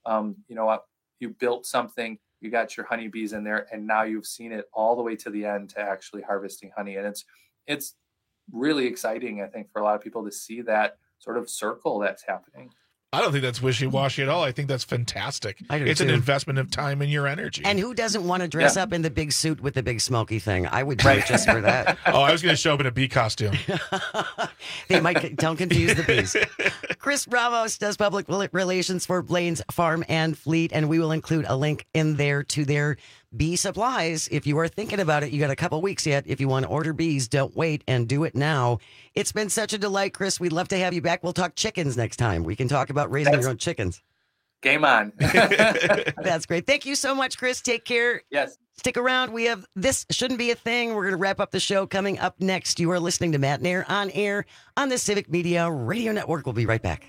you built something, you got your honeybees in there, and now you've seen it all the way to the end to actually harvesting honey. And it's really exciting, I think, for a lot of people to see that sort of circle that's happening. I don't think that's wishy-washy at all. I think that's fantastic. It's an investment of time and your energy. And who doesn't want to dress up in the big suit with the big smoky thing? I would do it just for that. Oh, I was going to show up in a bee costume. Don't confuse the bees. Chris Ramos does public relations for Blaine's Farm and Fleet, and we will include a link in there to their bee supplies. If you are thinking about it, you got a couple weeks yet. If you want to order bees, don't wait and do it now. It's been such a delight, Chris. We'd love to have you back. We'll talk chickens next time. We can talk about raising your own chickens. Game on. That's great. Thank you so much, Chris. Take care. Yes. Stick around. We have This Shouldn't Be a Thing. We're going to wrap up the show coming up next. You are listening to Matt Nair on air on the Civic Media Radio Network. We'll be right back.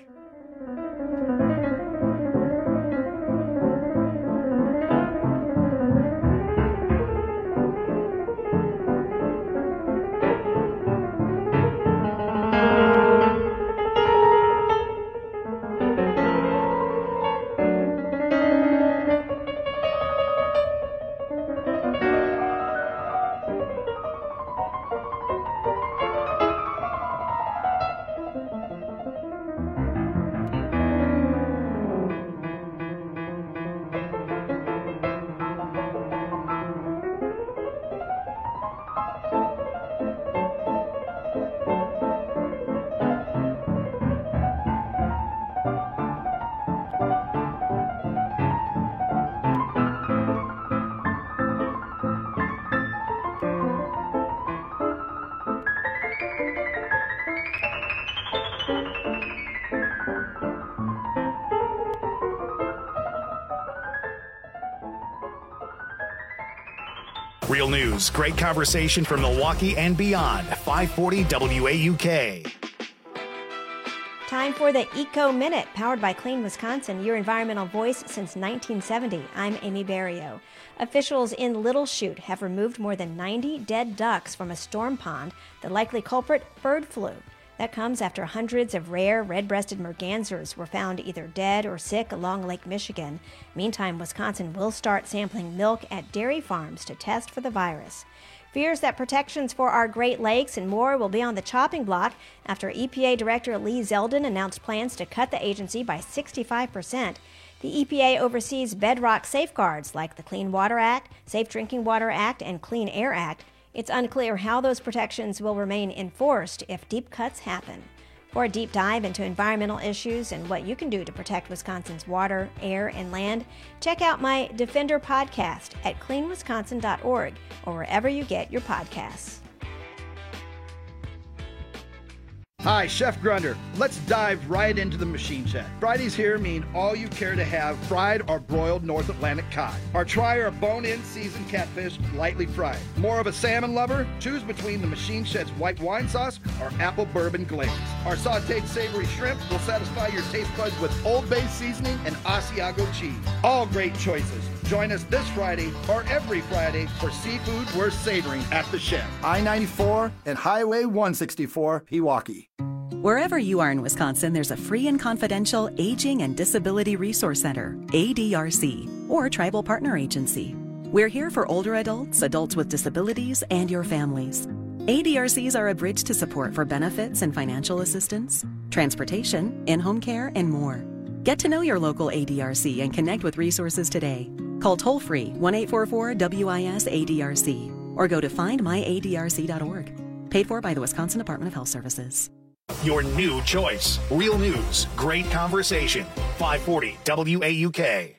Real news, great conversation from Milwaukee and beyond. 540 WAUK. Time for the Eco Minute, powered by Clean Wisconsin, your environmental voice since 1970. I'm Amy Barrio. Officials in Little Chute have removed more than 90 dead ducks from a storm pond, the likely culprit, bird flu. That comes after hundreds of rare red-breasted mergansers were found either dead or sick along Lake Michigan. Meantime, Wisconsin will start sampling milk at dairy farms to test for the virus. Fears that protections for our Great Lakes and more will be on the chopping block after EPA Director Lee Zeldin announced plans to cut the agency by 65%. The EPA oversees bedrock safeguards like the Clean Water Act, Safe Drinking Water Act, and Clean Air Act. It's unclear how those protections will remain enforced if deep cuts happen. For a deep dive into environmental issues and what you can do to protect Wisconsin's water, air, and land, check out my Defender podcast at cleanwisconsin.org or wherever you get your podcasts. Hi, Chef Grunder. Let's dive right into the machine shed. Fridays here mean all you care to have fried or broiled North Atlantic cod. Or try our bone-in seasoned catfish lightly fried. More of a salmon lover? Choose between the machine shed's white wine sauce or apple bourbon glaze. Our sauteed savory shrimp will satisfy your taste buds with Old Bay seasoning and Asiago cheese. All great choices. Join us this Friday or every Friday for seafood worth savoring at the Shed. I-94 and Highway 164, Pewaukee. Wherever you are in Wisconsin, there's a free and confidential Aging and Disability Resource Center, ADRC, or Tribal Partner Agency. We're here for older adults, adults with disabilities, and your families. ADRCs are a bridge to support for benefits and financial assistance, transportation, in-home care, and more. Get to know your local ADRC and connect with resources today. Call toll-free 1-844-WIS-ADRC or go to findmyadrc.org. Paid for by the Wisconsin Department of Health Services. Your new choice. Real news, great conversation. 540 WAUK.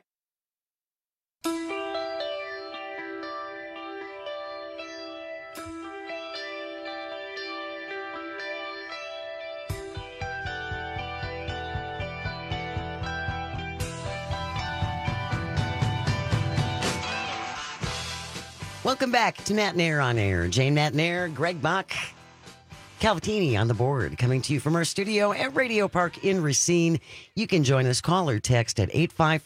Welcome back to Matt Nair on Air. Jane Matt Nair, Greg Bach, Calvatini on the board, coming to you from our studio at Radio Park in Racine. You can join us, call or text at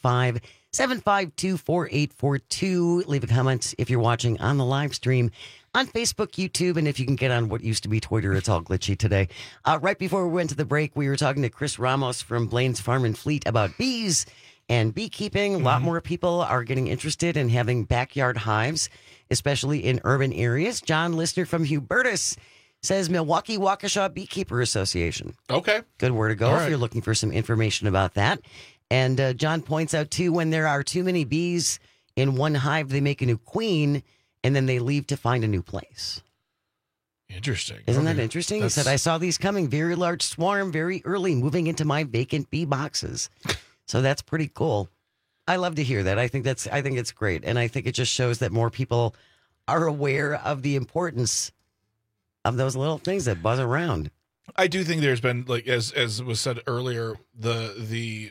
855-752-4842. Leave a comment if you're watching on the live stream on Facebook, YouTube, and if you can get on what used to be Twitter. It's all glitchy today. Right before we went to the break, we were talking to Chris Ramos from Blaine's Farm and Fleet about bees and beekeeping. A lot more people are getting interested in having backyard hives, especially in urban areas. John Listener from Hubertus says Milwaukee Waukesha Beekeeper Association. Okay. Good where to go All if right. you're looking for some information about that. And John points out, too, when there are too many bees in one hive, they make a new queen, and then they leave to find a new place. Interesting. Isn't Okay. that interesting? That's- He said, I saw these coming, very large swarm, very early, moving into my vacant bee boxes. So that's pretty cool. I love to hear that. I think it's great. And I think it just shows that more people are aware of the importance of those little things that buzz around. I do think there's been, like, as was said earlier, the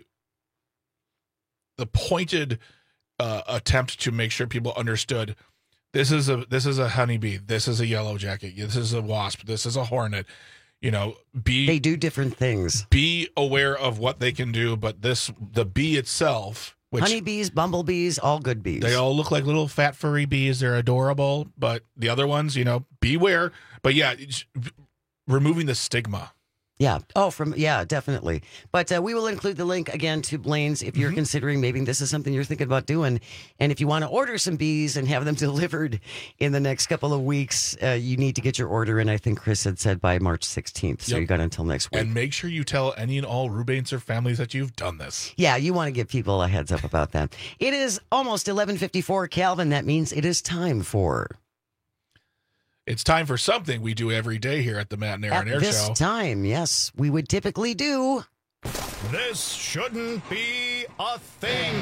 pointed attempt to make sure people understood this is a honeybee, this is a yellow jacket, this is a wasp, this is a hornet. They do different things. Be aware of what they can do, but the bee itself, which honeybees, bumblebees, all good bees. They all look like little fat furry bees. They're adorable, but the other ones, beware. But yeah, removing the stigma. Yeah. Definitely. But we will include the link again to Blaine's if you're considering maybe this is something you're thinking about doing. And if you want to order some bees and have them delivered in the next couple of weeks, you need to get your order in. I think Chris had said by March 16th. So you got until next week. And make sure you tell any and all Rubenser families that you've done this. Yeah, you want to give people a heads up about that. It is almost 11:54, Calvin. That means it is time for... It's time for something we do every day here at the Matt and Aaron Air this Show. Time, yes, we would typically do. This shouldn't be a thing.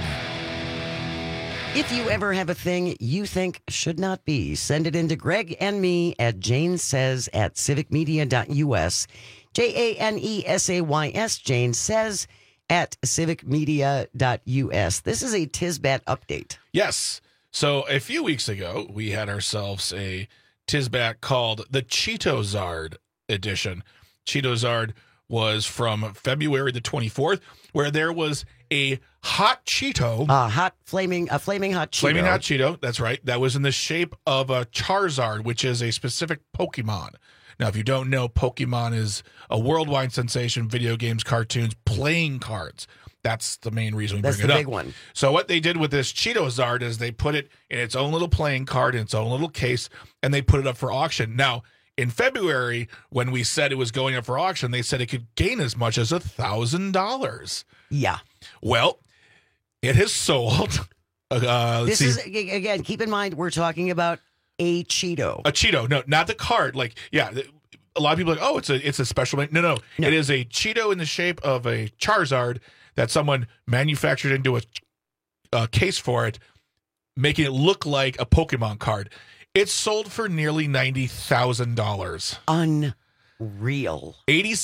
If you ever have a thing you think should not be, send it in to Greg and me at janesays@civicmedia.us. JANESAYS, Jane Says at civicmedia.us. This is a Tisbat update. Yes. So a few weeks ago, we had ourselves a Tisbat called the Cheetozard edition. Cheetozard was from February the 24th, where there was a hot Cheeto. Flaming hot Cheeto. Flaming hot Cheeto, that's right. That was in the shape of a Charizard, which is a specific Pokemon. Now, if you don't know, Pokemon is a worldwide sensation, video games, cartoons, playing cards. That's the main reason we bring it up. That's the big one. So what they did with this Cheeto-Zard is they put it in its own little playing card, in its own little case, and they put it up for auction. Now, in February, when we said it was going up for auction, they said it could gain as much as $1,000. Yeah. Well, it has sold. This is, again, keep in mind, we're talking about a Cheeto. A Cheeto. No, not the card. Like, yeah, a lot of people are like, oh, it's a special. No. It is a Cheeto in the shape of a Charizard that someone manufactured into a case for it, making it look like a Pokemon card. It sold for nearly $90,000. Unreal.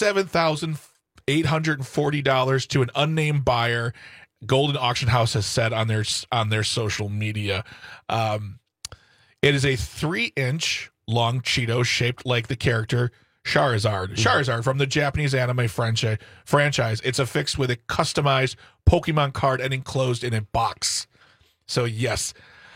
$87,840 to an unnamed buyer. Golden Auction House has said on their social media. It is a 3-inch long Cheeto shaped like the character Charizard. Charizard from the Japanese anime franchise. It's affixed with a customized Pokemon card and enclosed in a box. So, yes.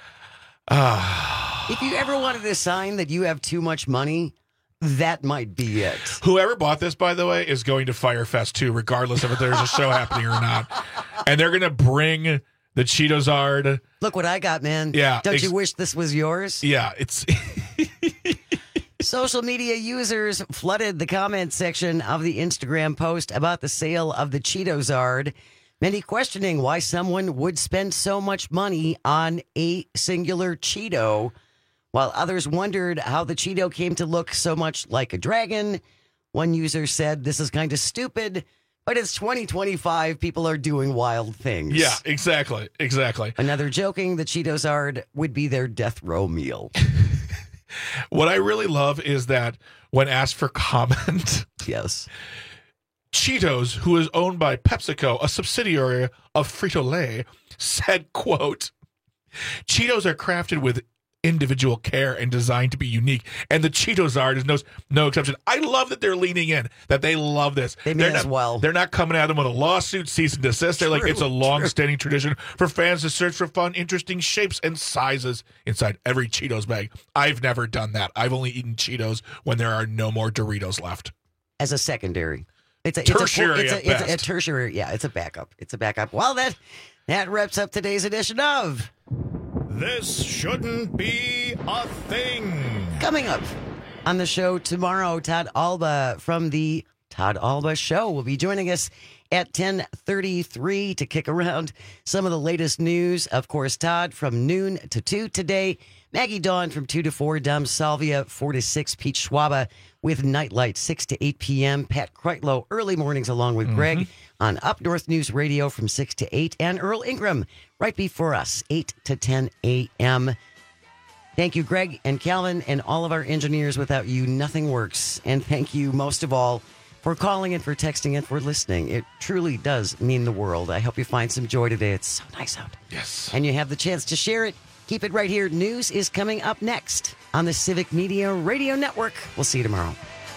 If you ever wanted a sign that you have too much money, that might be it. Whoever bought this, by the way, is going to Firefest too, regardless of if there's a show happening or not. And they're going to bring the Cheeto-Zard. Look what I got, man. Yeah. Don't you wish this was yours? Yeah, it's... Social media users flooded the comment section of the Instagram post about the sale of the Cheeto-Zard, many questioning why someone would spend so much money on a singular Cheeto, while others wondered how the Cheeto came to look so much like a dragon. One user said, "This is kind of stupid, but it's 2025. People are doing wild things." Yeah, exactly. Another joking the Cheeto-Zard would be their death row meal. What I really love is that when asked for comment, yes, Cheetos, who is owned by PepsiCo, a subsidiary of Frito-Lay, said, quote, "Cheetos are crafted with individual care and designed to be unique, and the Cheeto-Zard is no exception." I love that they're leaning in, that they love this. They may as well. They're not coming at them with a lawsuit, cease and desist. They're like, it's a long-standing tradition for fans to search for fun, interesting shapes and sizes inside every Cheetos bag. I've never done that. I've only eaten Cheetos when there are no more Doritos left. As a secondary. It's a tertiary. It's a tertiary. Yeah, it's a backup. Well, that wraps up today's edition of This Shouldn't Be a Thing. Coming up on the show tomorrow, Todd Alba from the Todd Alba Show will be joining us at 10:33 to kick around some of the latest news. Of course, Todd from noon to 2 today. Maggie Dawn from 2 to 4. Dom Salvia 4 to 6. Pete Schwaba with Nightlight 6 to 8 p.m. Pat Kreitlow early mornings along with Greg on Up North News Radio from 6 to 8. And Earl Ingram right before us, 8 to 10 a.m. Thank you, Greg and Calvin and all of our engineers. Without you, nothing works. And thank you most of all for calling and for texting and for listening. It truly does mean the world. I hope you find some joy today. It's so nice out. Yes. And you have the chance to share it. Keep it right here. News is coming up next on the Civic Media Radio Network. We'll see you tomorrow.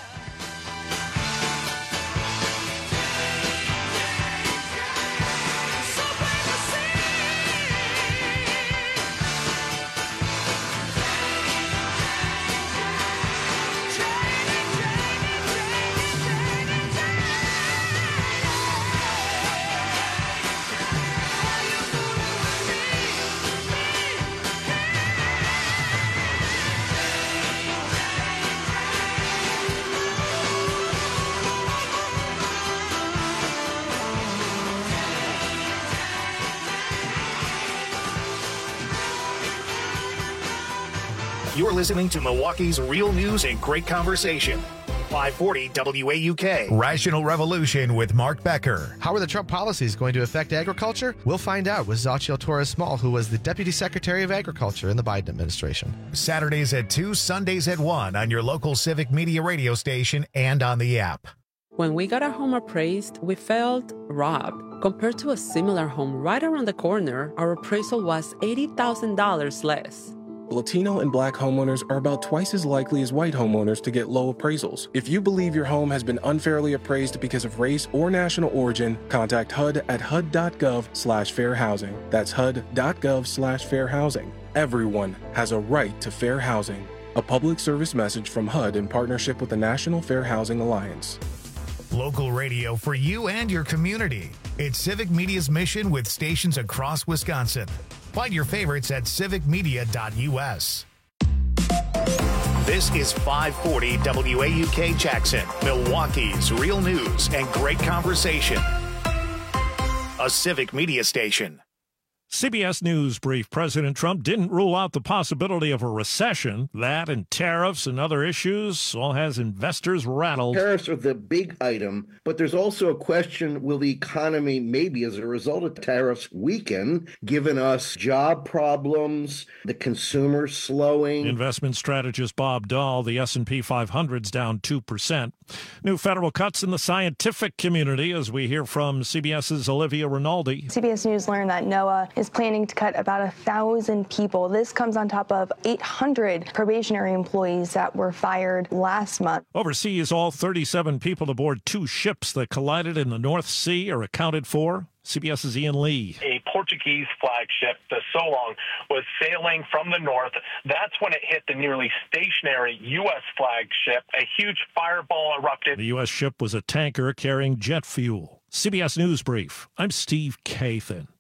You're listening to Milwaukee's real news and great conversation. 540 WAUK. Rational Revolution with Mark Becker. How are the Trump policies going to affect agriculture? We'll find out with Xochitl Torres-Small, who was the Deputy Secretary of Agriculture in the Biden administration. Saturdays at 2, Sundays at 1 on your local Civic Media radio station and on the app. When we got our home appraised, we felt robbed. Compared to a similar home right around the corner, our appraisal was $80,000 less. Latino and Black homeowners are about twice as likely as white homeowners to get low appraisals. If you believe your home has been unfairly appraised because of race or national origin, contact HUD at hud.gov/fair housing. That's hud.gov/fair housing. Everyone has a right to fair housing. A public service message from HUD in partnership with the National Fair Housing Alliance. Local radio for you and your community. It's Civic Media's mission with stations across Wisconsin. Find your favorites at civicmedia.us. This is 540 WAUK Jackson, Milwaukee's real news and great conversation. A Civic Media station. CBS News brief. President Trump didn't rule out the possibility of a recession. That and tariffs and other issues all has investors rattled. Tariffs are the big item, but there's also a question, will the economy maybe as a result of tariffs weaken, given us job problems, the consumer slowing? Investment strategist Bob Dahl, the S&P 500's down 2%. New federal cuts in the scientific community, as we hear from CBS's Olivia Rinaldi. CBS News learned that NOAA is planning to cut about 1,000 people. This comes on top of 800 probationary employees that were fired last month. Overseas, all 37 people aboard two ships that collided in the North Sea are accounted for. CBS's Ian Lee. A Portuguese flagship, the Solong, was sailing from the north. That's when it hit the nearly stationary U.S. flagship. A huge fireball erupted. The U.S. ship was a tanker carrying jet fuel. CBS News Brief. I'm Steve Kathan.